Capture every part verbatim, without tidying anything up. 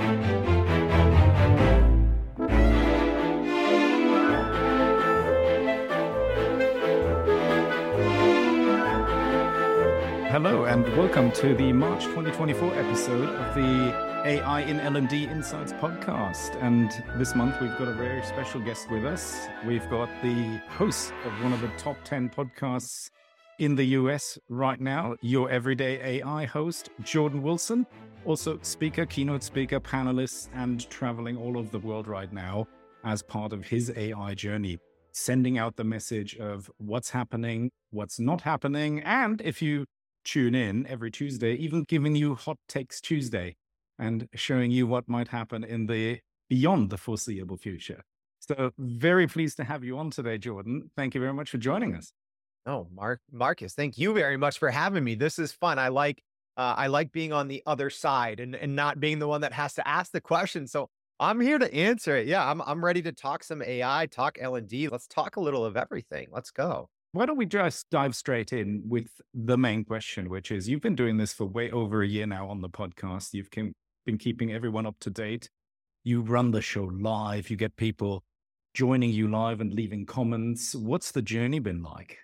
Hello and welcome to the March twenty twenty-four episode of the A I in L and D Insights podcast. And this month we've got a very special guest with us. We've got the host of one of the top ten podcasts in the U S right now, your everyday A I host, Jordan Wilson, also speaker, keynote speaker, panelist, and traveling all over the world right now as part of his A I journey, sending out the message of what's happening, what's not happening, and if you tune in every Tuesday, even giving you Hot Takes Tuesday and showing you what might happen in the beyond the foreseeable future. So very pleased to have you on today, Jordan. Thank you very much for joining us. Oh, Mark, Marcus, thank you very much for having me. This is fun. I like, uh, I like being on the other side and, and not being the one that has to ask the question. So I'm here to answer it. Yeah, I'm, I'm ready to talk some A I, talk L and D. Let's talk a little of everything. Let's go. Why don't we just dive straight in with the main question, which is you've been doing this for way over a year now on the podcast. You've been keeping everyone up to date. You run the show live. You get people joining you live and leaving comments. What's the journey been like?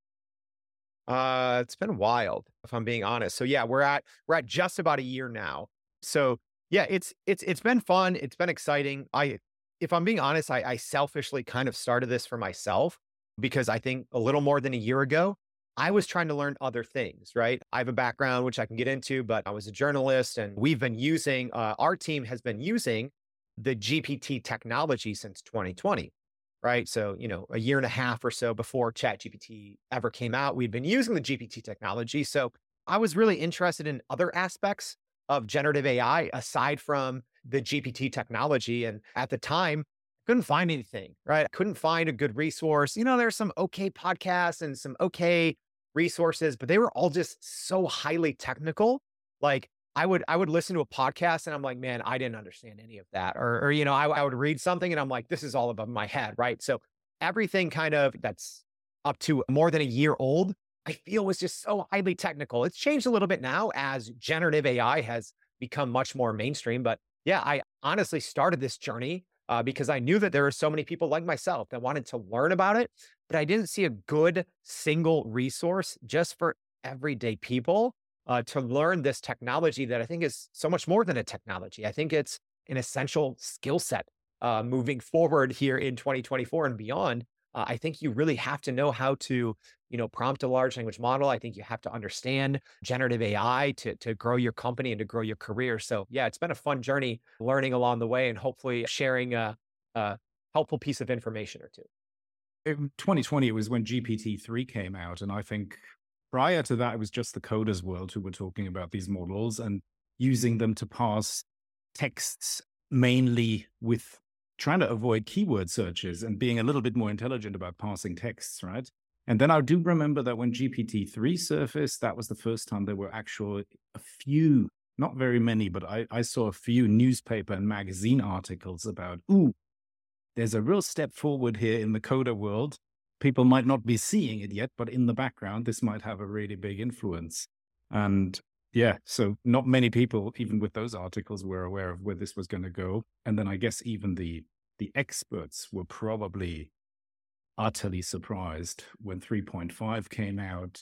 Uh, it's been wild, if I'm being honest. So yeah, we're at we're at just about a year now. So yeah, it's it's it's been fun. It's been exciting. I, if I'm being honest, I, I selfishly kind of started this for myself, because I think a little more than a year ago, I was trying to learn other things, right? I have a background, which I can get into, but I was a journalist and we've been using, uh, our team has been using the G P T technology since twenty twenty, right? So, you know, a year and a half or so before ChatGPT ever came out, we've been using the G P T technology. So I was really interested in other aspects of generative A I aside from the G P T technology. And at the time, couldn't find anything, right? I couldn't find a good resource. You know, there's some okay podcasts and some okay resources, but they were all just so highly technical. Like I would, I would listen to a podcast and I'm like, man, I didn't understand any of that. Or, or you know, I, I would read something and I'm like, this is all above my head, right? So everything kind of that's up to more than a year old, I feel was just so highly technical. It's changed a little bit now as generative A I has become much more mainstream. But yeah, I honestly started this journey Uh, because I knew that there are so many people like myself that wanted to learn about it, but I didn't see a good single resource just for everyday people uh, to learn this technology that I think is so much more than a technology. I think it's an essential skill set uh, moving forward here in twenty twenty-four and beyond. Uh, I think you really have to know how to, you know, prompt a large language model. I think you have to understand generative A I to, to grow your company and to grow your career. So yeah, it's been a fun journey learning along the way and hopefully sharing a, a helpful piece of information or two. In twenty twenty, it was when G P T three came out. And I think prior to that, it was just the coders world who were talking about these models and using them to parse texts mainly with trying to avoid keyword searches and being a little bit more intelligent about parsing texts, right? And then I do remember that when G P T three surfaced, that was the first time there were actually a few, not very many, but I, I saw a few newspaper and magazine articles about, ooh, there's a real step forward here in the coder world. People might not be seeing it yet, but in the background, this might have a really big influence. And yeah, so not many people, even with those articles, were aware of where this was going to go. And then I guess even the the experts were probably utterly surprised when three point five came out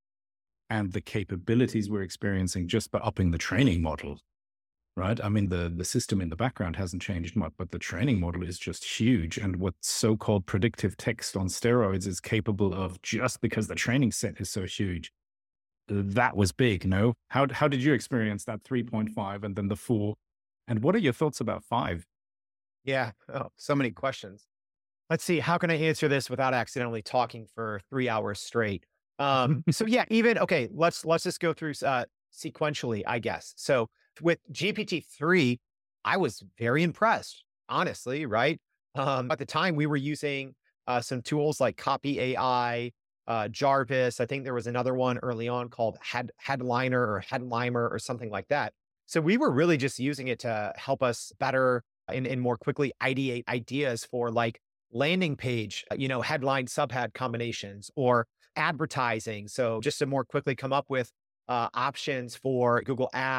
and the capabilities we're experiencing just by upping the training model, right? I mean, the, the system in the background hasn't changed much, but the training model is just huge. And what so-called predictive text on steroids is capable of just because the training set is so huge. That was big, no? How how did you experience that three point five and then the four? And what are your thoughts about five? Yeah. Oh, so many questions. Let's see. How can I answer this without accidentally talking for three hours straight? Um, so yeah, even, okay, let's, let's just go through uh, sequentially, I guess. So with G P T three, I was very impressed, honestly, right? Um, at the time we were using uh, some tools like Copy A I, uh, Jarvis. I think there was another one early on called Head, Headliner or Headlimer or something like that. So we were really just using it to help us better and, and more quickly ideate ideas for like landing page, you know, headline subhead combinations or advertising. So just to more quickly come up with uh, options for Google Ad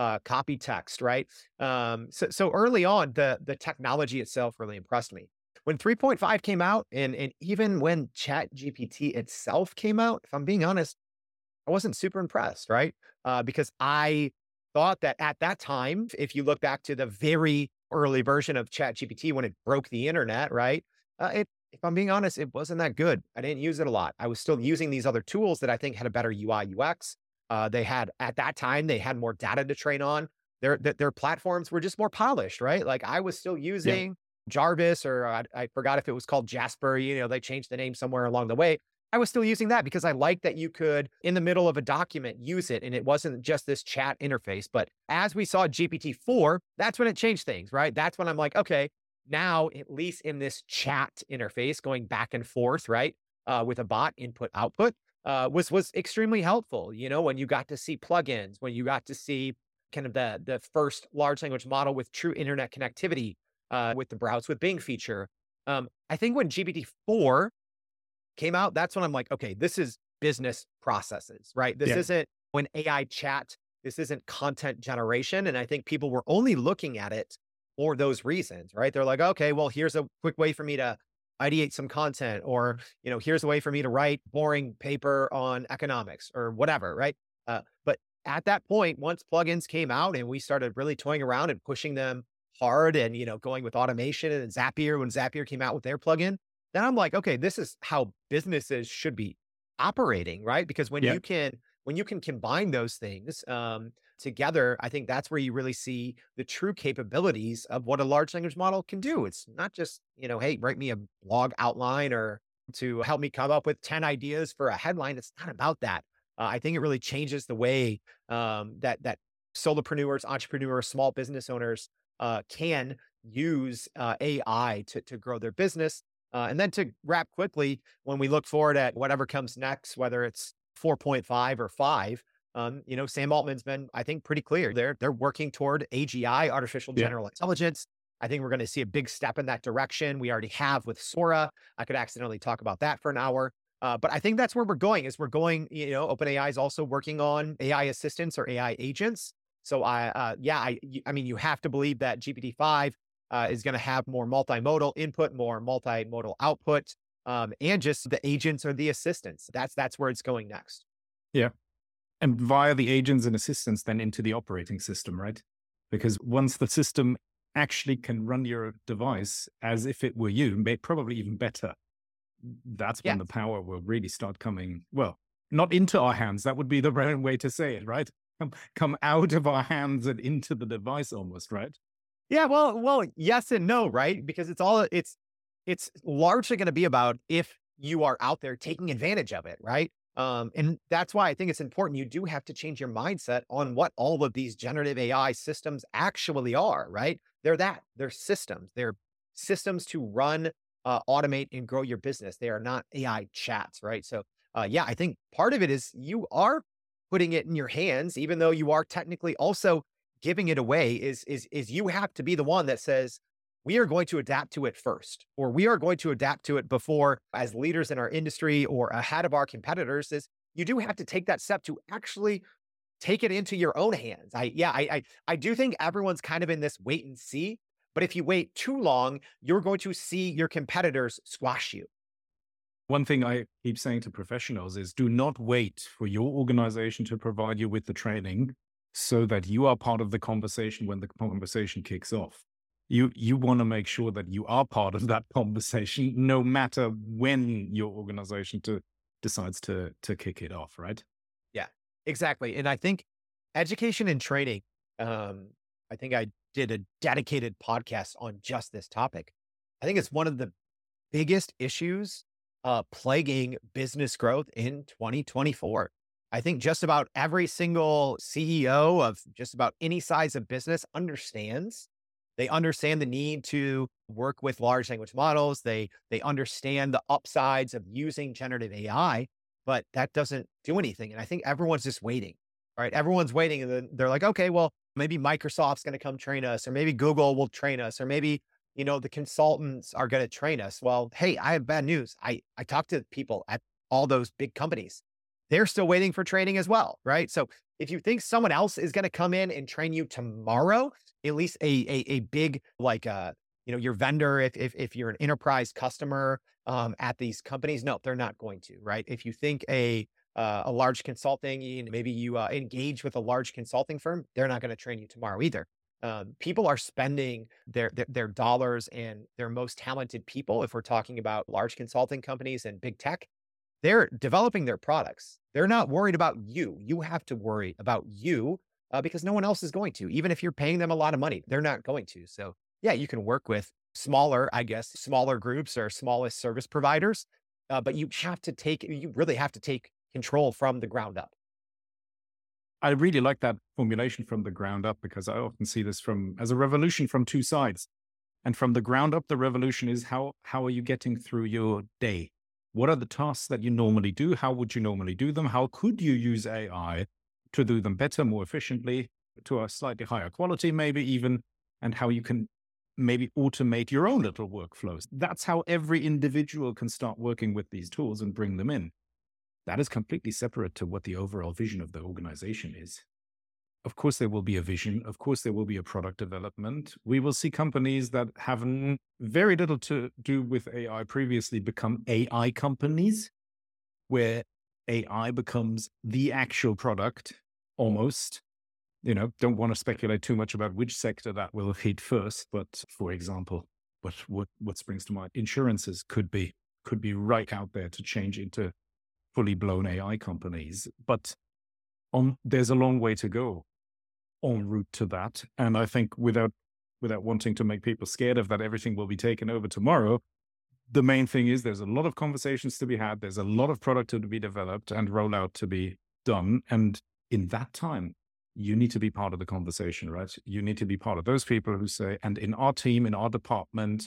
uh, copy text, right? Um, so, so early on, the, the technology itself really impressed me. When three point five came out, and, and even when Chat G P T itself came out, if I'm being honest, I wasn't super impressed, right? Uh, because I thought that at that time, if you look back to the very early version of ChatGPT when it broke the internet, right? Uh, it, if I'm being honest, it wasn't that good. I didn't use it a lot. I was still using these other tools that I think had a better U I U X. Uh, they had at that time they had more data to train on. Their their, their platforms were just more polished, right? Like I was still Yeah. using Jarvis, or I, I forgot if it was called Jasper. You know, they changed the name somewhere along the way. I was still using that because I liked that you could, in the middle of a document, use it. And it wasn't just this chat interface. But as we saw G P T four, that's when it changed things, right? That's when I'm like, okay, now, at least in this chat interface, going back and forth, right? Uh, with a bot input output, uh, was was extremely helpful. You know, when you got to see plugins, when you got to see kind of the the first large language model with true internet connectivity, uh, with the Browse with Bing feature. Um, I think when G P T four came out, that's when I'm like, okay, this is business processes, right? This Yeah. isn't when A I chat. This isn't content generation. And I think people were only looking at it for those reasons, right? They're like, okay, well, here's a quick way for me to ideate some content, or, you know, here's a way for me to write boring paper on economics or whatever, right? Uh, but at that point, once plugins came out and we started really toying around and pushing them hard, and, you know, going with automation and Zapier, when Zapier came out with their plugin, then I'm like, okay, this is how businesses should be operating, right? Because when Yeah. you can when you can combine those things um, together, I think that's where you really see the true capabilities of what a large language model can do. It's not just, you know, hey, write me a blog outline or to help me come up with ten ideas for a headline. It's not about that. Uh, I think it really changes the way um, that that solopreneurs, entrepreneurs, small business owners uh, can use uh, A I to to grow their business. Uh, and then to wrap quickly, when we look forward at whatever comes next, whether it's four point five or five, um, you know, Sam Altman's been, I think, pretty clear. They're they're working toward A G I, artificial Yeah. general intelligence. I think we're going to see a big step in that direction. We already have with Sora. I could accidentally talk about that for an hour. Uh, but I think that's where we're going, is we're going, you know, OpenAI is also working on A I assistants or A I agents. So I, uh, yeah, I, y- I mean, you have to believe that G P T five uh, is going to have more multimodal input, more multimodal output, um, and just the agents or the assistants. That's that's where it's going next. Yeah. And via the agents and assistants, then into the operating system, right? Because once the system actually can run your device as if it were you, may- probably even better, that's when Yeah, the power will really start coming, well, not into our hands. That would be the right way to say it, right? Come, come out of our hands and into the device almost, right? yeah. Well, well, yes and no, right? Because it's all it's it's largely going to be about if you are out there taking advantage of it, right? Um, and that's why I think it's important. You do have to change your mindset on what all of these generative A I systems actually are, right? They're that. They're systems. They're systems to run, uh, automate, and grow your business. They are not A I chats, right? So, uh, yeah, I think part of it is you are putting it in your hands, even though you are technically also giving it away. Is is is you have to be the one that says, we are going to adapt to it first, or we are going to adapt to it before, as leaders in our industry or ahead of our competitors. Is you do have to take that step to actually take it into your own hands. I, yeah, I, I, I do think everyone's kind of in this wait and see, but if you wait too long, you're going to see your competitors squash you. One thing I keep saying to professionals is do not wait for your organization to provide you with the training so that you are part of the conversation when the conversation kicks off. You you want to make sure that you are part of that conversation, no matter when your organization to, decides to to kick it off, right? Yeah, exactly. And I think education and training, um, I think I did a dedicated podcast on just this topic. I think it's one of the biggest issues uh, plaguing business growth in twenty twenty-four. I think just about every single C E O of just about any size of business understands. They understand the need to work with large language models. They they understand the upsides of using generative A I, but that doesn't do anything. And I think everyone's just waiting. Right? Everyone's waiting, and then they're like, okay, well, maybe Microsoft's going to come train us, or maybe Google will train us, or maybe you know, the consultants are going to train us. Well, hey, I have bad news. I, I talked to people at all those big companies. They're still waiting for training as well, right? So if you think someone else is going to come in and train you tomorrow, at least a a, a big like uh you know your vendor, if if if you're an enterprise customer um, at these companies, no, they're not going to, right? If you think a uh, a large consulting, you know, maybe you uh, engage with a large consulting firm, they're not going to train you tomorrow either. Um, people are spending their, their their dollars and their most talented people. If we're talking about large consulting companies and big tech, they're developing their products. They're not worried about you. You have to worry about you uh, because no one else is going to. Even if you're paying them a lot of money, they're not going to. So yeah, you can work with smaller, I guess, smaller groups or smallest service providers, uh, but you have to take. You really have to take control from the ground up. I really like that formulation from the ground up because I often see this from as a revolution from two sides. And from the ground up, the revolution is how how are you getting through your day? What are the tasks that you normally do? How would you normally do them? How could you use A I to do them better, more efficiently, to a slightly higher quality, maybe even, and how you can maybe automate your own little workflows. That's how every individual can start working with these tools and bring them in. That is completely separate to what the overall vision of the organization is. Of course, there will be a vision. Of course, there will be a product development. We will see companies that have n- very little to do with A I previously become A I companies, where A I becomes the actual product almost. You know, don't want to speculate too much about which sector that will hit first. But for example, what what what springs to mind? Insurances could be could be right out there to change into fully blown A I companies. But on there's a long way to go en route to that. And I think without without wanting to make people scared of that everything will be taken over tomorrow, the main thing is there's a lot of conversations to be had. There's a lot of product to be developed and rollout to be done. And in that time, you need to be part of the conversation, right? You need to be part of those people who say, and in our team, in our department,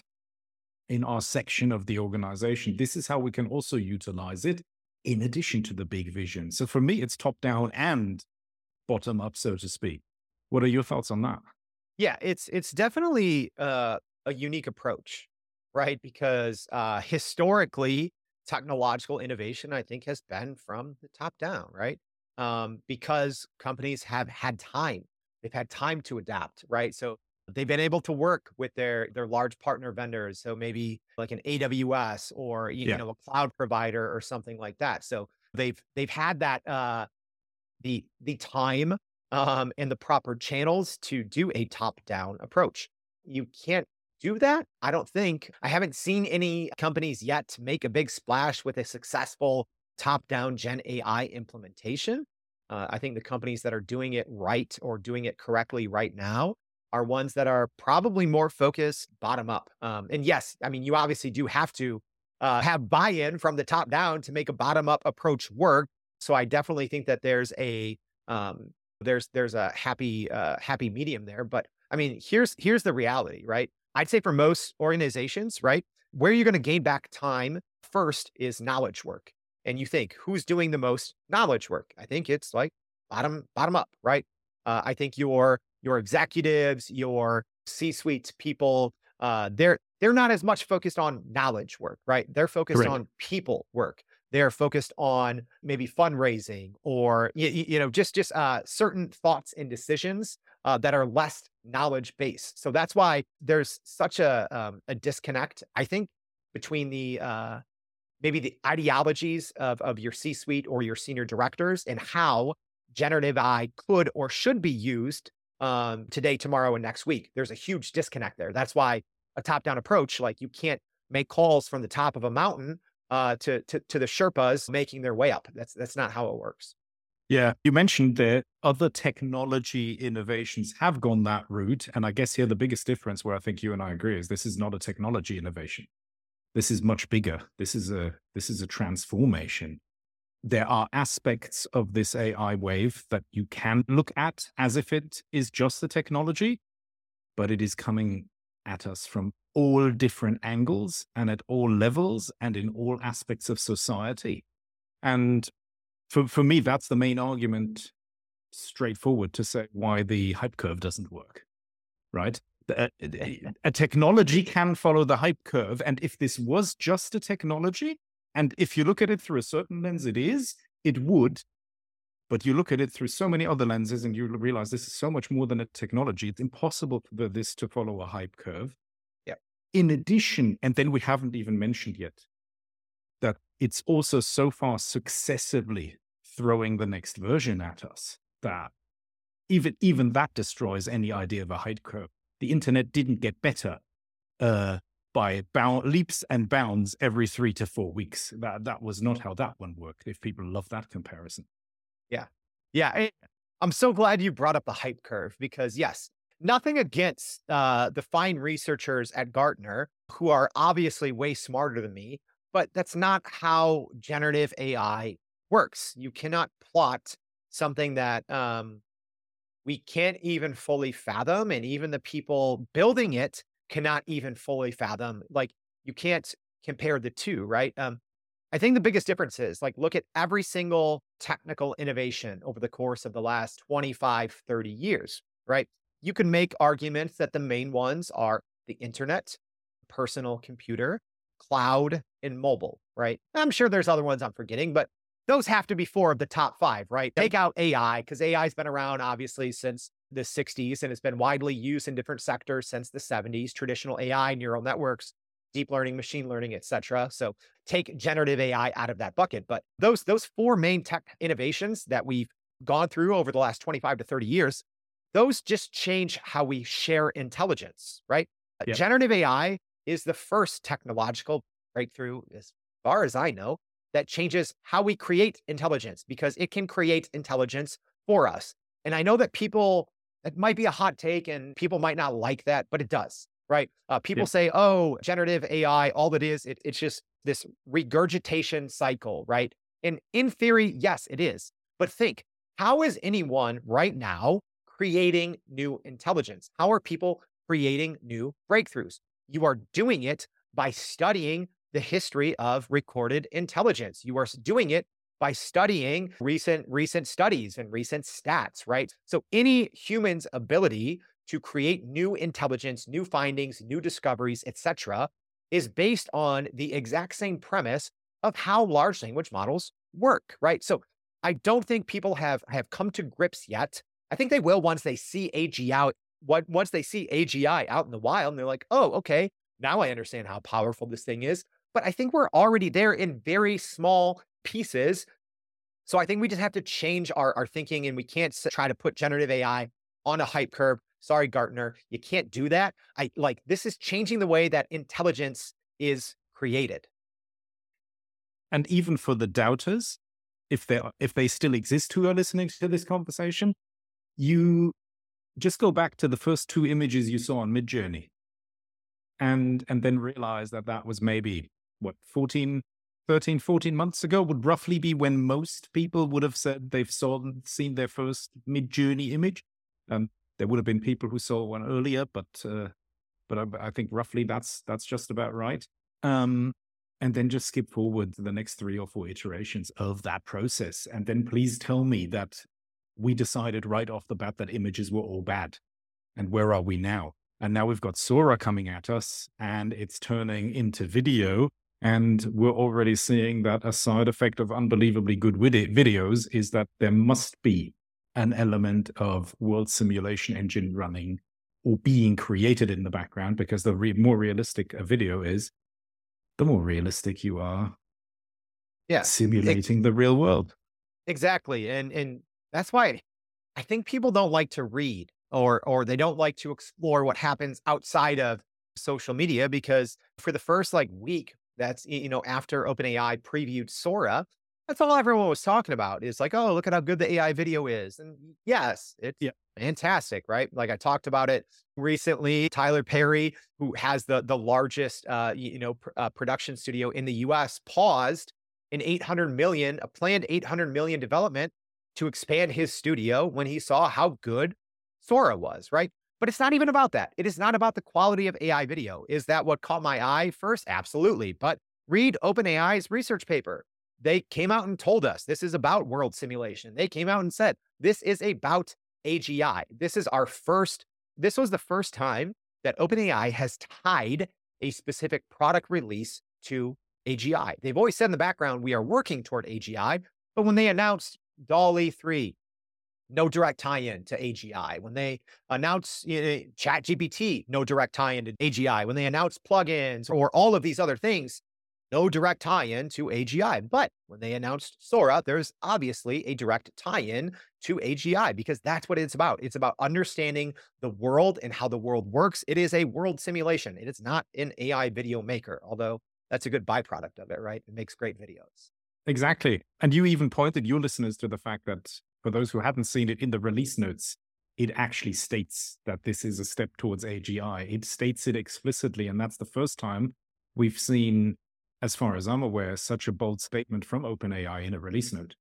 in our section of the organization, this is how we can also utilize it in addition to the big vision. So for me, it's top down and bottom up, so to speak. What are your thoughts on that? Yeah, it's it's definitely uh, a unique approach, right? Because uh, historically, technological innovation, I think, has been from the top down, right? Um, because companies have had time, they've had time to adapt, right? So they've been able to work with their their large partner vendors, so maybe like an A W S or you, you Yeah, know a cloud provider or something like that. So they've they've had that. Uh, the the time um, and the proper channels to do a top-down approach. You can't do that, I don't think. I haven't seen any companies yet make a big splash with a successful top-down Gen A I implementation. Uh, I think the companies that are doing it right or doing it correctly right now are ones that are probably more focused bottom up. Um, and yes, I mean, you obviously do have to uh, have buy-in from the top down to make a bottom up approach work. So I definitely think that there's a um, there's there's a happy uh, happy medium there. But I mean, here's here's the reality, right? I'd say for most organizations, right, where you're going to gain back time first is knowledge work. And you think who's doing the most knowledge work? I think it's like bottom bottom up, right? Uh, I think your your executives, your C-suite people, uh, they're they're not as much focused on knowledge work, right? They're focused correct. on people work. They're focused on maybe fundraising or you, you know just just uh, certain thoughts and decisions uh, that are less knowledge based. So that's why there's such a um, a disconnect, I think, between the uh, maybe the ideologies of of your C-suite or your senior directors and how generative A I could or should be used um, today, tomorrow, and next week. There's a huge disconnect there. That's why a top-down approach, like you can't make calls from the top of a mountain uh, to, to to the Sherpas making their way up. That's that's not how it works. Yeah, you mentioned that other technology innovations have gone that route. And I guess here the biggest difference where I think you and I agree is this is not a technology innovation. This is much bigger. This is a this is a transformation. There are aspects of this A I wave that you can look at as if it is just the technology, but it is coming at us from all different angles and at all levels and in all aspects of society. And for, for me, that's the main argument, straightforward, to say why the hype curve doesn't work, right? A, a, a technology can follow the hype curve. And if this was just a technology, and if you look at it through a certain lens, it is, it would. But you look at it through so many other lenses and you realize this is so much more than a technology. It's impossible for this to follow a hype curve. Yep. In addition, and then we haven't even mentioned yet, that it's also so far successively throwing the next version at us that even, even that destroys any idea of a hype curve. The internet didn't get better uh, by bound, leaps and bounds every three to four weeks. That, that was not how that one worked, if people love that comparison. Yeah. Yeah. I, I'm so glad you brought up the hype curve because, yes, nothing against uh, the fine researchers at Gartner who are obviously way smarter than me, but that's not how generative A I works. You cannot plot something that um, we can't even fully fathom, and even the people building it cannot even fully fathom. Like, you can't compare the two, right? Um, I think the biggest difference is, like, look at every single technical innovation over the course of the last twenty-five, thirty years, right? You can make arguments that the main ones are the internet, personal computer, cloud, and mobile, right? I'm sure there's other ones I'm forgetting, but those have to be four of the top five, right? Take out A I, because A I has been around obviously since the sixties and it's been widely used in different sectors since the seventies, traditional A I, neural networks, deep learning, machine learning, et cetera. So take generative A I out of that bucket. But those, those four main tech innovations that we've gone through over the last twenty-five to thirty years, those just change how we share intelligence, right? Yep. Generative A I is the first technological breakthrough, as far as I know, that changes how we create intelligence, because it can create intelligence for us. And I know that people, it might be a hot take and people might not like that, but it does, right? Uh, people Yep. say, oh, generative A I, all it is, it, it's just this regurgitation cycle, right? And in theory, yes, it is. But think, how is anyone right now creating new intelligence? How are people creating new breakthroughs? You are doing it by studying the history of recorded intelligence. You are doing it by studying recent, recent studies and recent stats, right? So any human's ability to create new intelligence, new findings, new discoveries, et cetera, is based on the exact same premise of how large language models work, right? So I don't think people have, have come to grips yet. I think they will once they see A G I out, what, once they see A G I out in the wild, and they're like, oh, okay, now I understand how powerful this thing is. But I think we're already there in very small pieces. So I think we just have to change our, our thinking, and we can't s- try to put generative A I on a hype curve. Sorry, Gartner, you can't do that. I like, this is changing the way that intelligence is created. And even for the doubters, if they if they still exist who are listening to this conversation, you just go back to the first two images you saw on Midjourney, and and then realize that that was maybe what fourteen, thirteen, fourteen months ago, would roughly be when most people would have said they've saw seen their first Midjourney image. Um, there would have been people who saw one earlier, but uh, but I, I think roughly that's that's just about right. Um, and then just skip forward to the next three or four iterations of that process, and then please tell me that we decided right off the bat that images were all bad. And where are we now? And now we've got Sora coming at us, and it's turning into video. And we're already seeing that a side effect of unbelievably good vid- videos is that there must be an element of world simulation engine running or being created in the background, because the re- more realistic a video is, the more realistic you are Yeah, simulating the real world. exactly. And and that's why I think people don't like to read, or or they don't like to explore what happens outside of social media, because for the first like week, that's y- you know, after OpenAI previewed Sora, that's all everyone was talking about, is like, oh, look at how good the A I video is. And yes, it's Yeah. fantastic, right? Like, I talked about it recently. Tyler Perry, who has the the largest uh, y- you know, pr- uh, production studio in the U S, paused an eight hundred million, a planned eight hundred million development to expand his studio when he saw how good Sora was, right? But it's not even about that. It is not about the quality of A I video. Is that what caught my eye first? Absolutely. But read OpenAI's research paper. They came out and told us this is about world simulation. They came out and said this is about A G I. This is our first, this was the first time that OpenAI has tied a specific product release to A G I. They've always said in the background, we are working toward A G I. But when they announced DALL-E three, no direct tie-in to A G I. When they announce you know, ChatGPT, no direct tie-in to A G I. When they announce plugins or all of these other things, no direct tie-in to A G I. But when they announced Sora, there's obviously a direct tie-in to A G I because that's what it's about. It's about understanding the world and how the world works. It is a world simulation. It is not an A I video maker, although that's a good byproduct of it, right? It makes great videos. Exactly. And you even pointed your listeners to the fact that for those who haven't seen it in the release notes, it actually states that this is a step towards A G I. It states it explicitly. And that's the first time we've seen, as far as I'm aware, such a bold statement from OpenAI in a release note.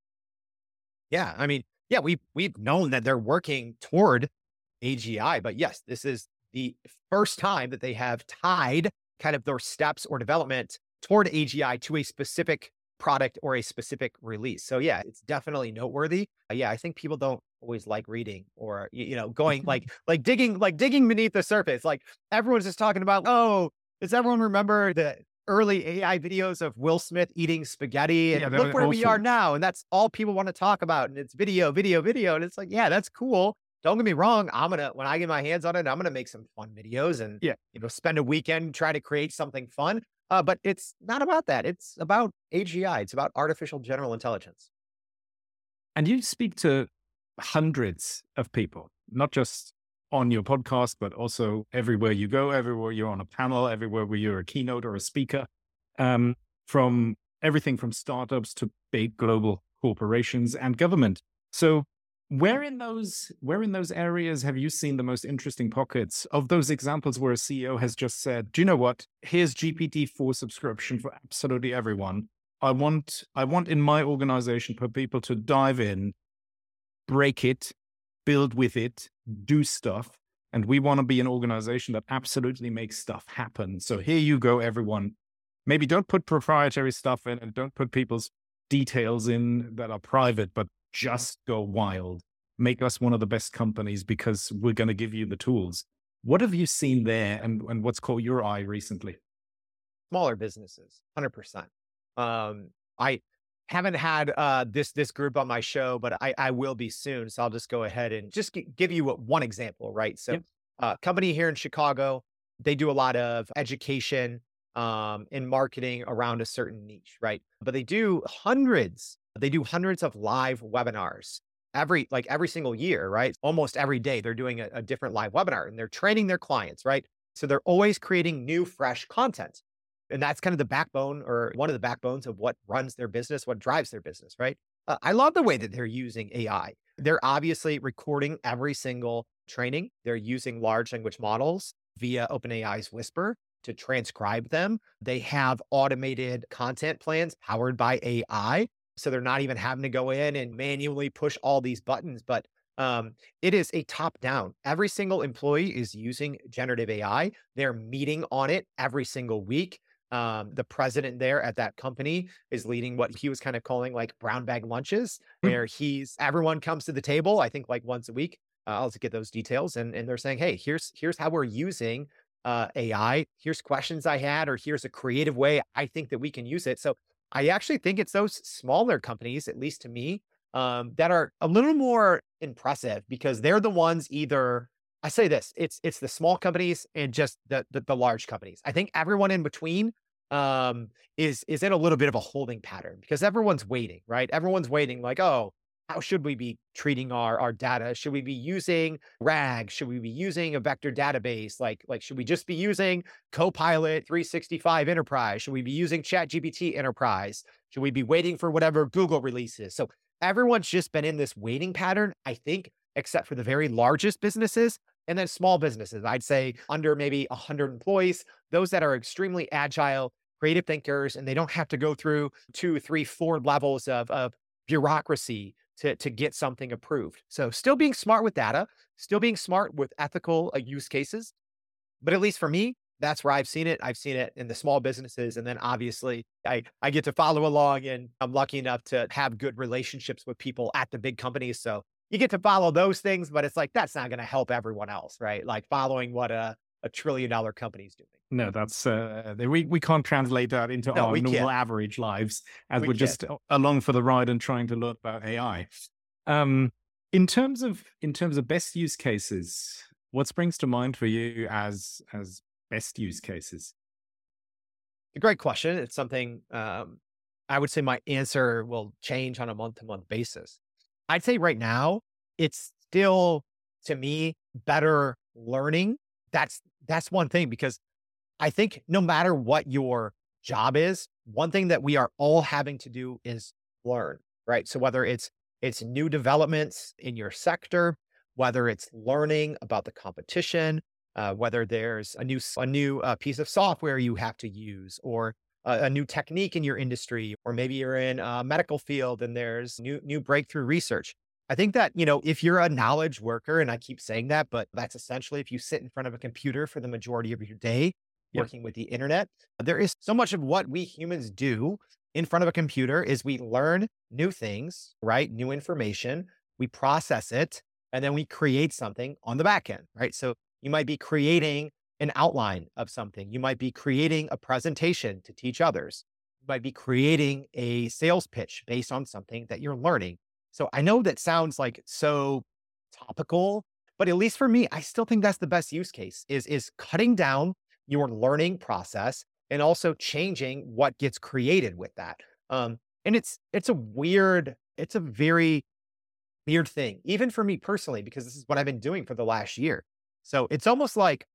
Yeah. I mean, yeah, we've, we've known that they're working toward A G I, but yes, this is the first time that they have tied kind of their steps or development toward A G I to a specific product or a specific release. So yeah, it's definitely noteworthy. Uh, yeah, I think people don't always like reading or, you, you know, going like, like digging, like digging beneath the surface. Like everyone's just talking about, oh, does everyone remember the early A I videos of Will Smith eating spaghetti? And Yeah, look where awful. we are now. And that's all people want to talk about. And it's video, video, video. And it's like, yeah, that's cool. Don't get me wrong. I'm going to, when I get my hands on it, I'm going to make some fun videos and, yeah. you know, spend a weekend, try to create something fun. Uh, but it's not about that. It's about A G I. It's about artificial general intelligence. And you speak to hundreds of people, not just on your podcast, but also everywhere you go, everywhere you're on a panel, everywhere where you're a keynote or a speaker, um, from everything from startups to big global corporations and government. So where in those where in those areas have you seen the most interesting pockets of those examples where a C E O has just said, do you know what? Here's G P T four subscription for absolutely everyone. I want I want in my organization for people to dive in, break it, build with it, do stuff. And we want to be an organization that absolutely makes stuff happen. So here you go, everyone. Maybe don't put proprietary stuff in and don't put people's details in that are private, but just go wild. Make us one of the best companies because we're going to give you the tools. What have you seen there and, and what's caught your eye recently? Smaller businesses, one hundred percent. Um, I haven't had uh, this this group on my show, but I, I will be soon. So I'll just go ahead and just g- give you one example, right? So Yep. uh, company here in Chicago, they do a lot of education um, and marketing around a certain niche, right? But they do hundreds, they do hundreds of live webinars every, like every single year, right? Almost every day they're doing a, a different live webinar and they're training their clients, right? So they're always creating new, fresh content. And that's kind of the backbone or one of the backbones of what runs their business, what drives their business, right? Uh, I love the way that they're using A I. They're obviously recording every single training. They're using large language models via OpenAI's Whisper to transcribe them. They have automated content plans powered by A I. So they're not even having to go in and manually push all these buttons, but um, it is a top down. Every single employee is using generative A I. They're meeting on it every single week. Um, the president there at that company is leading what he was kind of calling like brown bag lunches, where he's everyone comes to the table, I think like once a week. Uh, I'll just get those details. And, and they're saying, hey, here's here's how we're using uh, A I. Here's questions I had, or here's a creative way I think that we can use it. So I actually think it's those smaller companies, at least to me, um, that are a little more impressive because they're the ones either, I say this, it's it's the small companies and just the, the, the large companies. I think everyone in between um, is, is in a little bit of a holding pattern because everyone's waiting, right? Everyone's waiting like, oh, how should we be treating our, our data? Should we be using RAG? Should we be using a vector database? Like, like, should we just be using Copilot three sixty-five Enterprise? Should we be using ChatGPT Enterprise? Should we be waiting for whatever Google releases? So everyone's just been in this waiting pattern, I think, except for the very largest businesses. And then small businesses, I'd say under maybe one hundred employees, those that are extremely agile, creative thinkers, and they don't have to go through two, three, four levels of, of bureaucracy to, to get something approved. So still being smart with data, still being smart with ethical uh, use cases. But at least for me, that's where I've seen it. I've seen it in the small businesses. And then obviously I, I get to follow along and I'm lucky enough to have good relationships with people at the big companies. So you get to follow those things, but it's like, that's not going to help everyone else, right? Like following what a, a trillion dollar company is doing. No, that's uh, we we can't translate that into No, our we normal can't. average lives as We we're can't. just a- along for the ride and trying to learn about A I. Um, in terms of in terms of best use cases, what springs to mind for you as as best use cases? A great question. It's something um, I would say my answer will change on a month to month basis. I'd say right now, it's still to me better learning. That's that's one thing because I think no matter what your job is, one thing that we are all having to do is learn, right? So whether it's it's new developments in your sector, whether it's learning about the competition, uh, whether there's a new s- a new uh, piece of software you have to use, or a, a new technique in your industry, or maybe you're in a medical field and there's new new breakthrough research. I think that, you know, if you're a knowledge worker, and I keep saying that, but that's essentially if you sit in front of a computer for the majority of your day, Yeah, working with the internet. There is so much of what we humans do in front of a computer is we learn new things, right? New information, we process it, and then we create something on the back end, right? So you might be creating an outline of something. You might be creating a presentation to teach others. You might be creating a sales pitch based on something that you're learning. So I know that sounds like so topical, but at least for me, I still think that's the best use case is, is cutting down your learning process and also changing what gets created with that. Um, and it's it's a weird, it's a very weird thing, even for me personally, because this is what I've been doing for the last year. So it's almost like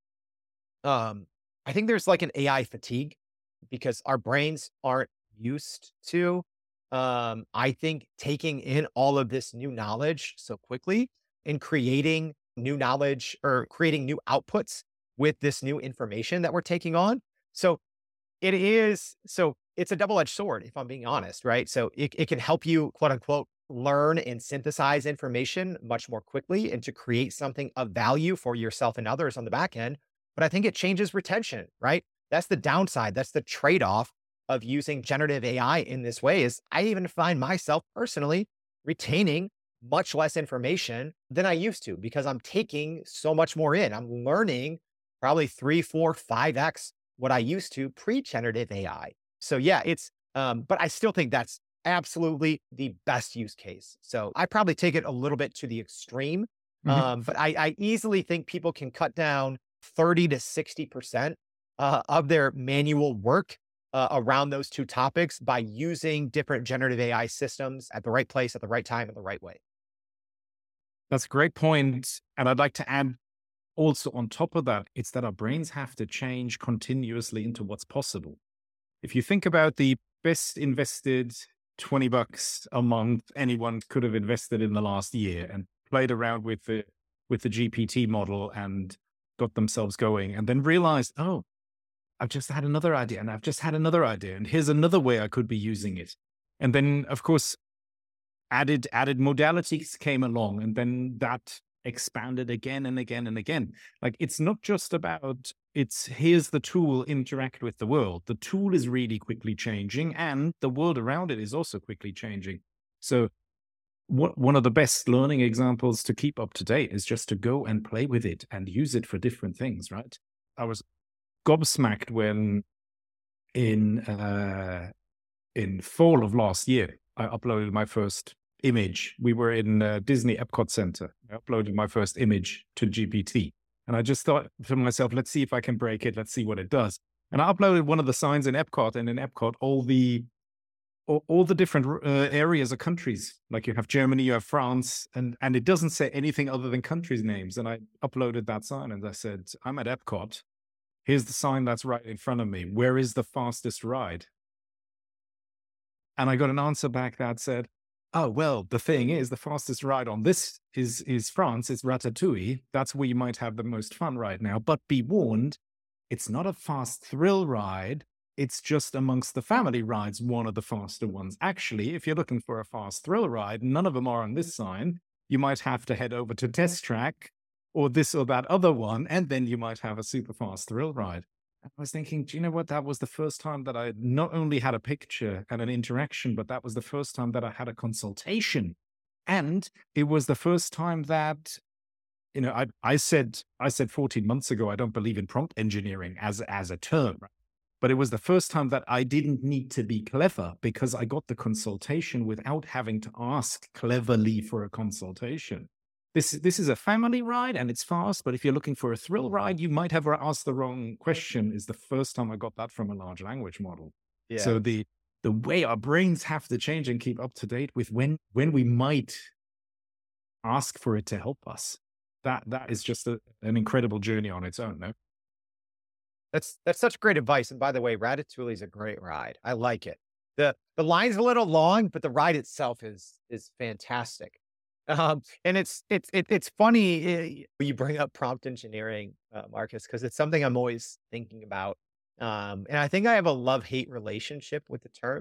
um, I think there's like an A I fatigue because our brains aren't used to um, I think taking in all of this new knowledge so quickly and creating new knowledge or creating new outputs with this new information that we're taking on. So it is so it's a double-edged sword, if I'm being honest, right? So it, it can help you, quote unquote, learn and synthesize information much more quickly and to create something of value for yourself and others on the back end. But I think it changes retention, right? That's the downside. That's the trade-off of using generative A I in this way is I even find myself personally retaining much less information than I used to because I'm taking so much more in. I'm learning probably three, four, five X what I used to pre-generative A I. So yeah, it's um, but I still think that's absolutely the best use case. So I probably take it a little bit to the extreme. mhm. Um, but I, I easily think people can cut down thirty to sixty percent uh, of their manual work uh, around those two topics by using different generative A I systems at the right place, at the right time, in the right way. That's a great point. And I'd like to add also on top of that, it's that our brains have to change continuously into what's possible. If you think about the best invested twenty bucks a month anyone could have invested in the last year and played around with the with the G P T model and got themselves going and then realized, oh, I've just had another idea and I've just had another idea and here's another way I could be using it. And then of course added added modalities came along and then that expanded again and again and again. Like it's not just about it's here's the tool, interact with the world. The tool is really quickly changing and the world around it is also quickly changing. So what, one of the best learning examples to keep up to date is just to go and play with it and use it for different things, right? I was gobsmacked when in uh in fall of last year, I uploaded my first image. We were in uh, Disney Epcot Center. I uploaded my first image to G P T. And I just thought to myself, let's see if I can break it. Let's see what it does. And I uploaded one of the signs in Epcot, and in Epcot, all the all, all the different uh, areas are countries. Like you have Germany, you have France, and and it doesn't say anything other than countries' names. And I uploaded that sign, and I said, I'm at Epcot. Here's the sign that's right in front of me. Where is the fastest ride? And I got an answer back that said, oh, well, the thing is, the fastest ride on this is, is France, it's Ratatouille. That's where you might have the most fun right now. But be warned, it's not a fast thrill ride. It's just amongst the family rides, one of the faster ones. Actually, if you're looking for a fast thrill ride, none of them are on this sign. You might have to head over to Test Track or this or that other one, and then you might have a super fast thrill ride. I was thinking, do you know what? That was the first time that I not only had a picture and an interaction, but that was the first time that I had a consultation. And it was the first time that you know, I, I said, I said fourteen months ago, I don't believe in prompt engineering as, as a term, right? But it was the first time that I didn't need to be clever because I got the consultation without having to ask cleverly for a consultation. This, this is a family ride and it's fast, but if you're looking for a thrill ride, you might have asked the wrong question is the first time I got that from a large language model. Yeah. So the, the way our brains have to change and keep up to date with when, when we might ask for it to help us, that, that is just a, an incredible journey on its own, no? That's that's such great advice. And by the way, Ratatouille is a great ride. I like it. The the line's a little long, but the ride itself is is fantastic. Um, and it's it's it, it's funny eh, when you bring up prompt engineering, uh, Marcus, because it's something I'm always thinking about. Um, and I think I have a love hate relationship with the term.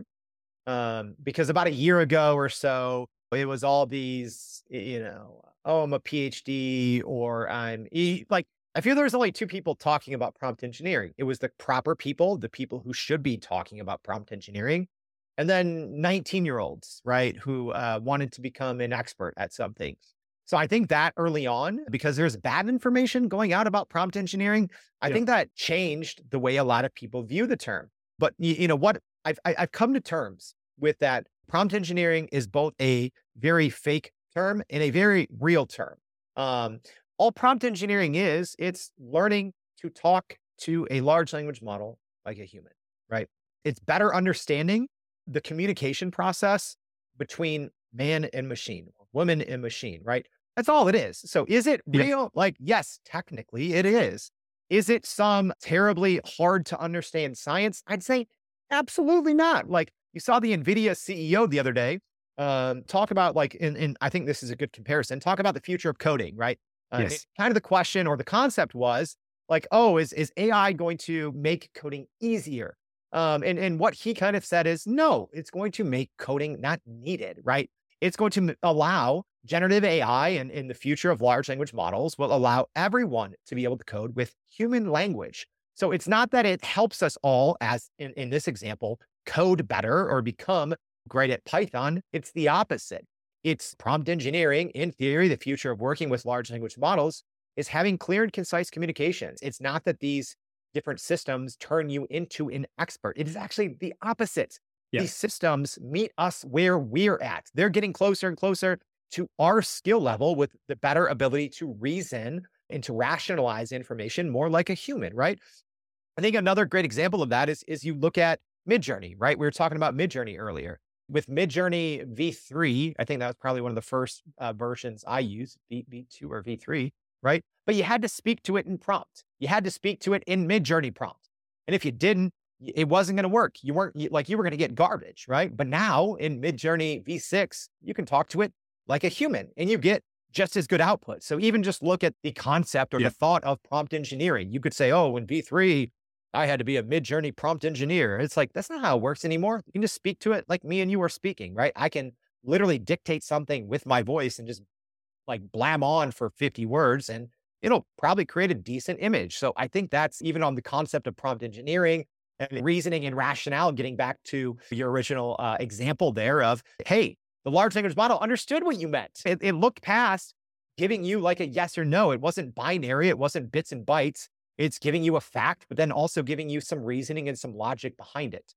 Um, because about a year ago or so, it was all these, y- you know, oh, I'm a PhD or I'm e like I feel there was only two people talking about prompt engineering. It was the proper people, the people who should be talking about prompt engineering, and then nineteen year olds, right, who uh, wanted to become an expert at something. So I think that early on, because there's bad information going out about prompt engineering, I Yeah. think that changed the way a lot of people view the term. But you, you know what? I've I- I've come to terms with that. Prompt engineering is both a very fake term and a very real term. Um, all prompt engineering is, it's learning to talk to a large language model like a human, right? It's better understanding the communication process between man and machine, or woman and machine, right? That's all it is. So is it Yeah. real? Like, yes, technically it is. Is it some terribly hard to understand science? I'd say absolutely not. Like you saw the NVIDIA C E O the other day um, talk about like, in, in, I think this is a good comparison, talk about the future of coding, right? Uh, it- Yes. kind of the question or the concept was like, oh, is, is A I going to make coding easier? Um, and, and what he kind of said is, no, it's going to make coding not needed, right? It's going to m- allow generative A I and in the future of large language models will allow everyone to be able to code with human language. So it's not that it helps us all, as in, in this example, code better or become great at Python. It's the opposite. It's prompt engineering. In theory, the future of working with large language models is having clear and concise communications. It's not that these different systems turn you into an expert. It is actually the opposite. Yeah. These systems meet us where we're at. They're getting closer and closer to our skill level with the better ability to reason and to rationalize information more like a human, right? I think another great example of that is, is you look at Midjourney, right? We were talking about Midjourney earlier. With Midjourney V three, I think that was probably one of the first uh, versions I used, V, V2 or V three, right? But you had to speak to it in prompt. You had to speak to it in Midjourney prompt. And if you didn't, y- it wasn't going to work. You weren't you, like you were going to get garbage, right? But now in Midjourney V six, you can talk to it like a human and you get just as good output. So even just look at the concept or Yeah. the thought of prompt engineering. You could say, oh, in V three, I had to be a Midjourney prompt engineer. It's like, that's not how it works anymore. You can just speak to it like me and you are speaking, right? I can literally dictate something with my voice and just like blam on for fifty words and it'll probably create a decent image. So I think that's even on the concept of prompt engineering and reasoning and rationale, getting back to your original uh, example there of, hey, the large language model understood what you meant. It, it looked past giving you like a yes or no. It wasn't binary. It wasn't bits and bytes. It's giving you a fact, but then also giving you some reasoning and some logic behind it.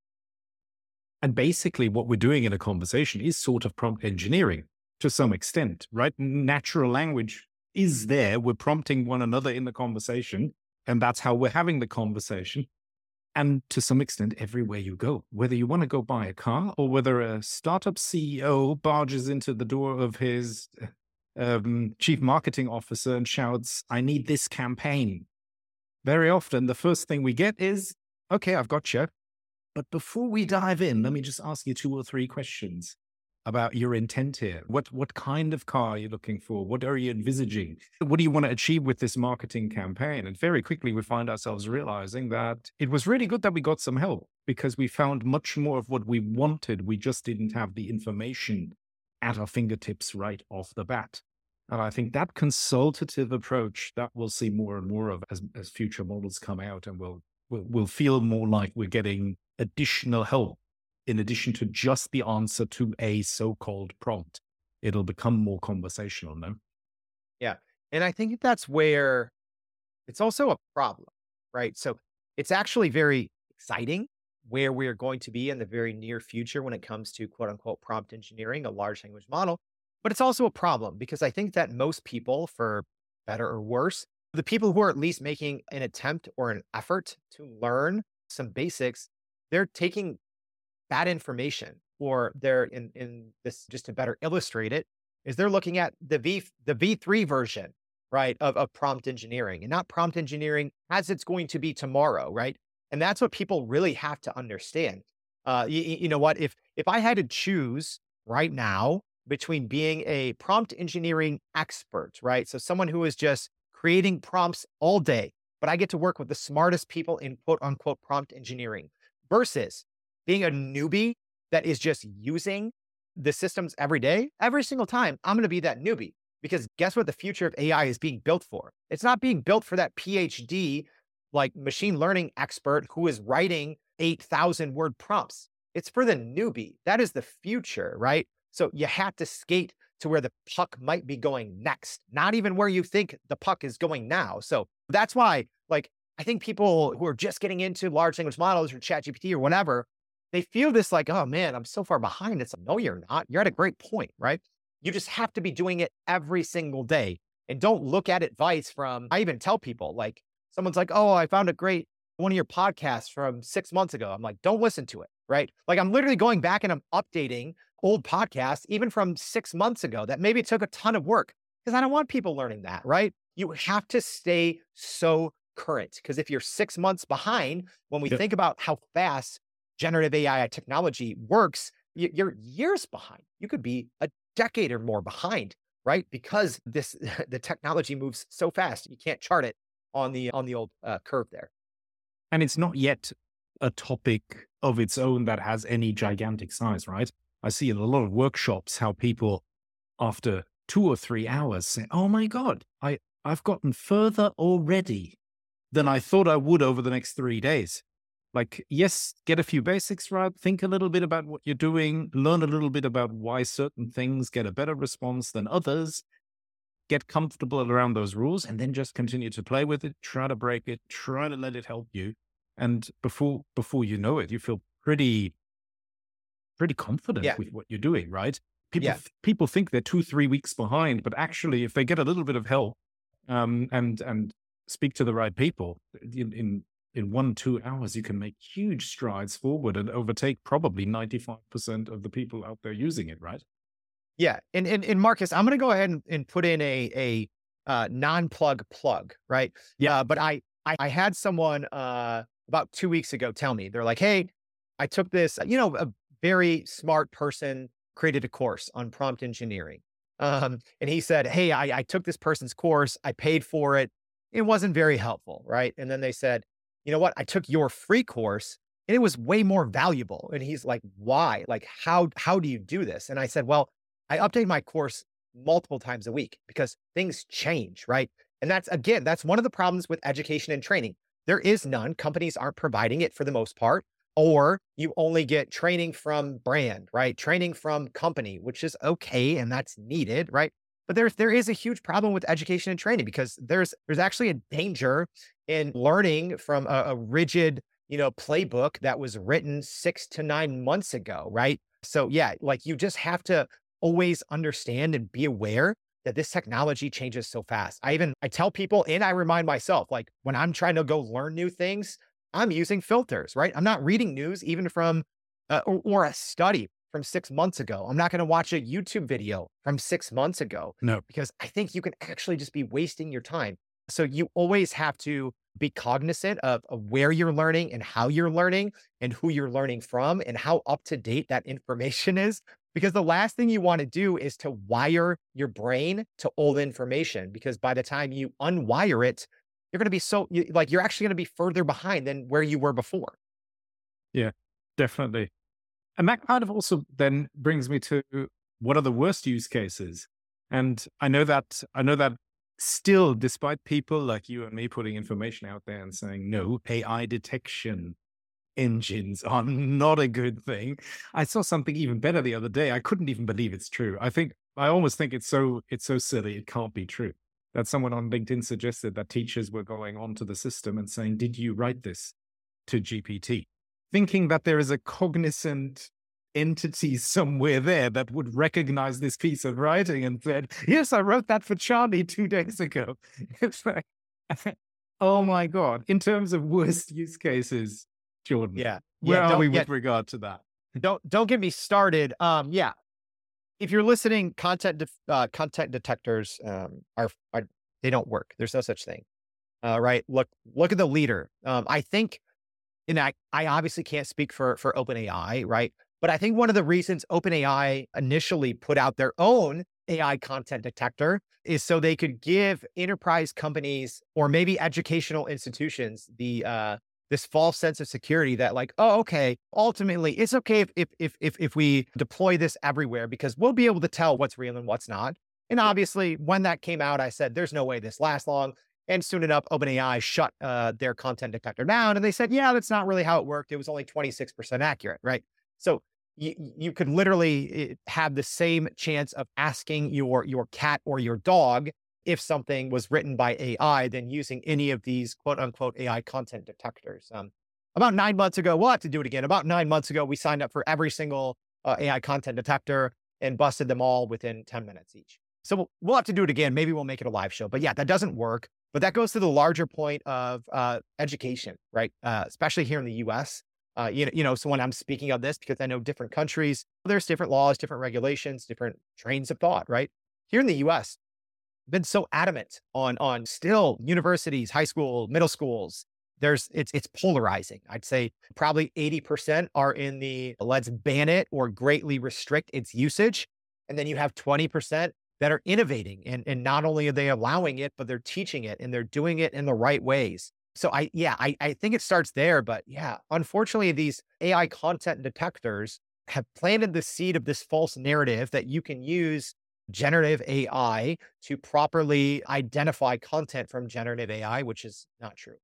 And basically, what we're doing in a conversation is sort of prompt engineering to some extent, right? Natural language is there. We're prompting one another in the conversation, and that's how we're having the conversation. And to some extent, everywhere you go, whether you want to go buy a car or whether a startup C E O barges into the door of his um, chief marketing officer and shouts, I need this campaign. Very often, the first thing we get is, okay, I've got you. But before we dive in, let me just ask you two or three questions about your intent here. What what kind of car are you looking for? What are you envisaging? What do you want to achieve with this marketing campaign? And very quickly, we find ourselves realizing that it was really good that we got some help because we found much more of what we wanted. We just didn't have the information at our fingertips right off the bat. And I think that consultative approach that we'll see more and more of as, as future models come out, and we'll, we'll we'll feel more like we're getting additional help in addition to just the answer to a so-called prompt. It'll become more conversational, no? Yeah. And I think that's where it's also a problem, right? So it's actually very exciting where we're going to be in the very near future when it comes to quote unquote prompt engineering, a large language model. But it's also a problem because I think that most people, for better or worse, the people who are at least making an attempt or an effort to learn some basics, they're taking bad information, or they're in, in this, just to better illustrate it, is they're looking at the V the V three version, right, of, of prompt engineering, and not prompt engineering as it's going to be tomorrow, right? And that's what people really have to understand. Uh, you, you know what? If if I had to choose right now between being a prompt engineering expert, right? So someone who is just creating prompts all day, but I get to work with the smartest people in quote unquote prompt engineering versus being a newbie that is just using the systems every day, every single time, I'm going to be that newbie. Because guess what the future of A I is being built for? It's not being built for that PhD, like machine learning expert who is writing eight thousand word prompts. It's for the newbie. That is the future, right? So you have to skate to where the puck might be going next, not even where you think the puck is going now. So that's why, like, I think people who are just getting into large language models or ChatGPT or whatever, they feel this like, oh man, I'm so far behind. It's like, no, you're not. You're at a great point, right? You just have to be doing it every single day. And don't look at advice from, I even tell people, like, someone's like, oh, I found a great one of your podcasts from six months ago. I'm like, don't listen to it, right? Like, I'm literally going back and I'm updating old podcasts, even from six months ago, that maybe took a ton of work because I don't want people learning that, right? You have to stay so current because if you're six months behind, when we Yep. think about how fast generative A I technology works, y- you're years behind. You could be a decade or more behind, right? Because this the technology moves so fast, you can't chart it on the on the old uh, curve there. And it's not yet a topic of its own that has any gigantic size, right? I see in a lot of workshops how people, after two or three hours, say, "Oh my God, I, I've gotten further already than I thought I would over the next three days." Like, yes, get a few basics right, think a little bit about what you're doing, learn a little bit about why certain things get a better response than others, get comfortable around those rules, and then just continue to play with it, try to break it, try to let it help you. And before before you know it, you feel pretty pretty confident Yeah, with what you're doing, right? People yeah, th- people think they're two, three weeks behind, but actually, if they get a little bit of help, um, and and speak to the right people, in, in in one two hours, you can make huge strides forward and overtake probably ninety-five percent of the people out there using it, right? yeah. And and, and Marcus, I'm going to go ahead and, and put in a a uh, non-plug plug, right? Yeah. Uh, but I, I I had someone uh, about two weeks ago tell me they're like, hey, I took this, you know, a very smart person created a course on prompt engineering. Um, and he said, hey, I, I took this person's course, I paid for it. It wasn't very helpful, right? And then they said, you know what? I took your free course and it was way more valuable. And he's like, why? Like, how how do you do this? And I said, well, I update my course multiple times a week because things change, right? And that's again, that's one of the problems with education and training. There is none. Companies aren't providing it for the most part, or you only get training from brand, right? Training from company, which is okay and that's needed, right? But there's there is a huge problem with education and training because there's there's actually a danger in learning from a, a rigid, you know, playbook that was written six to nine months ago, right? So yeah, like you just have to always understand and be aware that this technology changes so fast. I even I tell people and I remind myself, like when I'm trying to go learn new things, I'm using filters, right? I'm not reading news even from uh, or, or a study from six months ago. I'm not going to watch a YouTube video from six months ago No. because I think you can actually just be wasting your time. So you always have to be cognizant of, of where you're learning and how you're learning and who you're learning from and how up to date that information is. Because the last thing you want to do is to wire your brain to old information. Because by the time you unwire it, you're going to be so you, like you're actually going to be further behind than where you were before. Yeah, definitely. And that kind of also then brings me to what are the worst use cases? And I know that I know that still, despite people like you and me putting information out there and saying, no, A I detection engines are not a good thing. I saw something even better the other day. I couldn't even believe it's true. I think I almost think it's so it's so silly it can't be true. that someone on LinkedIn suggested that teachers were going onto the system and saying, did you write this to G P T? Thinking that there is a cognizant entity somewhere there that would recognize this piece of writing and said, yes, I wrote that for Charlie two days ago. It's like, oh my God. In terms of worst use cases, Jordan, Yeah. where Yeah. are we Don't, yeah, with regard to that? don't, don't get me started. Um, yeah. If you're listening, content, def- uh, content detectors, um, are, are, they don't work. There's no such thing. Uh, right. Look, look at the leader. Um, I think, and I, I obviously can't speak for, for OpenAI, right? But I think one of the reasons OpenAI initially put out their own A I content detector is so they could give enterprise companies or maybe educational institutions the, uh, this false sense of security that like, oh, okay, ultimately it's okay if, if, if, if, if we deploy this everywhere because we'll be able to tell what's real and what's not. And obviously when that came out, I said, there's no way this lasts long. And soon enough, OpenAI shut uh, their content detector down. And they said, yeah, that's not really how it worked. It was only twenty-six percent accurate, right? So you, you could literally have the same chance of asking your, your cat or your dog if something was written by A I than using any of these quote unquote A I content detectors. Um, about nine months ago, we'll have to do it again. About nine months ago, we signed up for every single uh, A I content detector and busted them all within ten minutes each. So we'll, we'll have to do it again. Maybe we'll make it a live show. But yeah, that doesn't work. But that goes to the larger point of uh, education, right? Uh, especially here in the U S. Uh, you know, you know, so when I'm speaking of this, because I know different countries, there's different laws, different regulations, different trains of thought, right? Here in the U S, been so adamant on on still universities, high school, middle schools. There's it's it's polarizing. I'd say probably eighty percent are in the let's ban it or greatly restrict its usage, and then you have twenty percent that are innovating and and not only are they allowing it, but they're teaching it and they're doing it in the right ways. So I yeah I I think it starts there, but yeah, unfortunately these A I content detectors have planted the seed of this false narrative that you can use generative A I to properly identify content from generative A I, which is not true.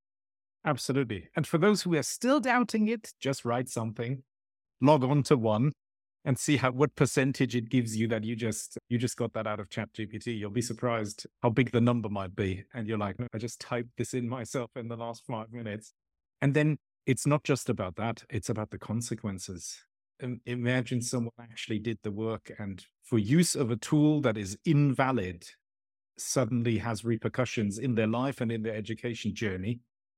Absolutely. And for those who are still doubting it, just write something, log on to one and see how what percentage it gives you that you just you just got that out of ChatGPT. You'll be surprised how big the number might be. And you're like, no, I just typed this in myself in the last five minutes. And then it's not just about that, it's about the consequences. Im- Imagine someone actually did the work and for use of a tool that is invalid suddenly has repercussions in their life and in their education journey.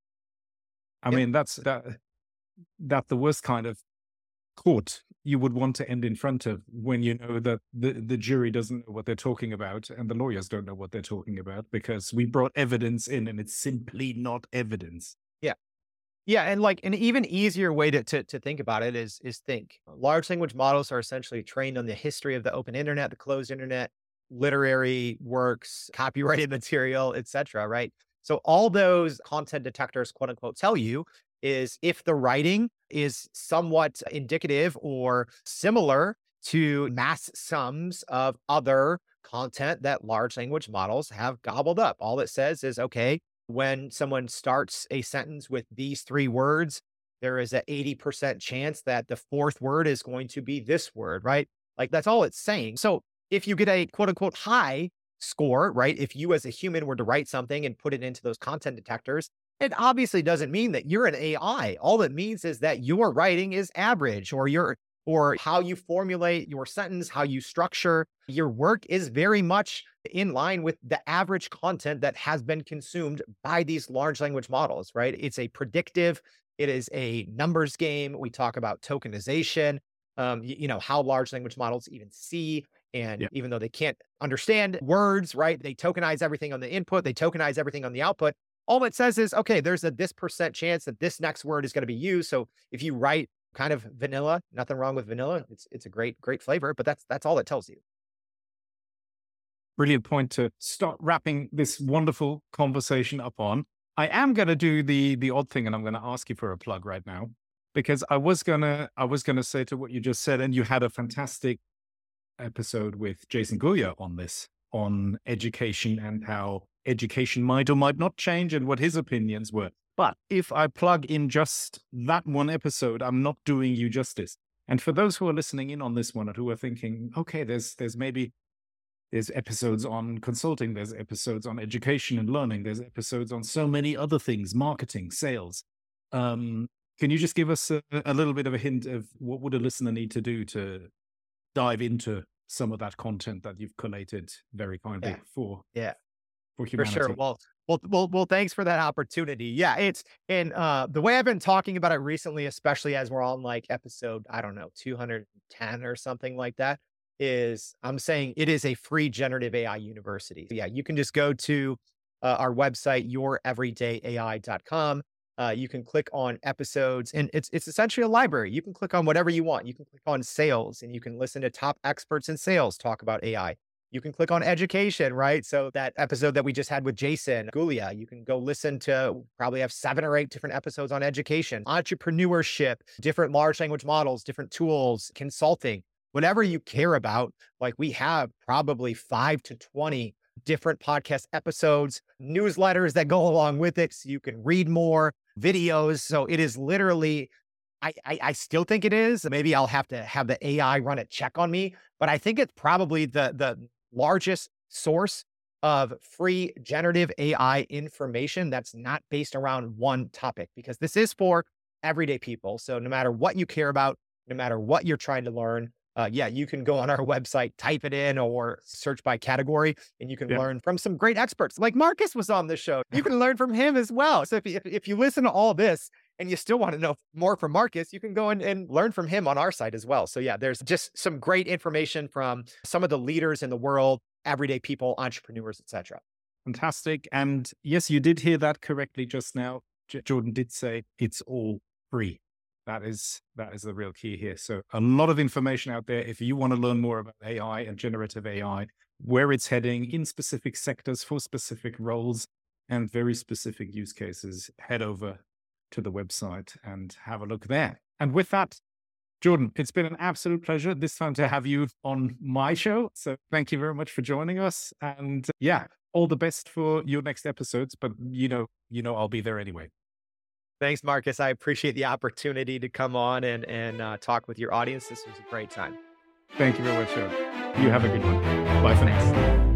I Yep. mean, that's that that the worst kind of court you would want to end in front of when you know that the, the jury doesn't know what they're talking about and the lawyers don't know what they're talking about because we brought evidence in and it's simply not evidence. Yeah. Yeah. And like an even easier way to, to, to think about it is, is think large language models are essentially trained on the history of the open internet, the closed internet, literary works, copyrighted material, et cetera. Right. So all those content detectors, quote unquote, tell you is if the writing is somewhat indicative or similar to mass sums of other content that large language models have gobbled up. All it says is, okay, when someone starts a sentence with these three words, there is an eighty percent chance that the fourth word is going to be this word, right? Like that's all it's saying. So if you get a quote unquote high score, right? If you as a human were to write something and put it into those content detectors, it obviously doesn't mean that you're an A I. All it means is that your writing is average or your or how you formulate your sentence, how you structure your work is very much in line with the average content that has been consumed by these large language models, right? It's a predictive, it is a numbers game. We talk about tokenization, um, you, you know, how large language models even see. And Yeah. even though they can't understand words, right? They tokenize everything on the input, they tokenize everything on the output. All it says is, okay, there's a this percent chance that this next word is going to be used. So if you write kind of vanilla, nothing wrong with vanilla. It's it's a great, great flavor, but that's that's all it tells you. Brilliant point to start wrapping this wonderful conversation up on. I am going to do the the odd thing and I'm going to ask you for a plug right now because I was going to I was going to say to what you just said and you had a fantastic episode with Jason Goya on this, on education and how education might or might not change and what his opinions were. But if I plug in just that one episode, I'm not doing you justice. And for those who are listening in on this one and who are thinking, okay, there's there's maybe There's episodes on consulting. There's episodes on education and learning. There's episodes on so many other things, marketing, sales. Um, can you just give us a, a little bit of a hint of what would a listener need to do to dive into some of that content that you've collated very kindly Yeah. for, Yeah. for For humanity? sure. Well, well, well, well, thanks for that opportunity. Yeah, it's and uh the way I've been talking about it recently, especially as we're on like episode, I don't know, two hundred ten or something like that, is I'm saying it is a free generative A I university. Yeah, you can just go to uh, our website, your everyday A I dot com. Uh, you can click on episodes, and it's it's essentially a library. You can click on whatever you want. You can click on sales, and you can listen to top experts in sales talk about A I. You can click on education, right? So that episode that we just had with Jason Gulia, you can go listen to, probably have seven or eight different episodes on education, entrepreneurship, different large language models, different tools, consulting, whatever you care about. Like we have probably five to twenty different podcast episodes, newsletters that go along with it. So you can read more videos. So it is literally, I, I, I still think it is. Maybe I'll have to have the A I run a check on me, but I think it's probably the, the largest source of free generative A I information that's not based around one topic, because this is for everyday people. So no matter what you care about, no matter what you're trying to learn, uh, yeah, you can go on our website, type it in, or search by category, and you can Yeah. learn from some great experts. Like Marcus was on the show. You can learn from him as well. So if, if, if you listen to all this and you still want to know more from Marcus, you can go in and learn from him on our site as well. So yeah, there's just some great information from some of the leaders in the world, everyday people, entrepreneurs, et cetera. Fantastic. And yes, you did hear that correctly just now. J- Jordan did say it's all free. That is that is the real key here. So a lot of information out there. If you want to learn more about A I and generative A I, where it's heading in specific sectors for specific roles and very specific use cases, head over to the website and have a look there. And with that, Jordan, it's been an absolute pleasure this time to have you on my show. So thank you very much for joining us. And yeah, all the best for your next episodes. But you know, you know, I'll be there anyway. Thanks, Marcus. I appreciate the opportunity to come on and, and uh, talk with your audience. This was a great time. Thank you very much, Jordan. You have a good one. Bye for now.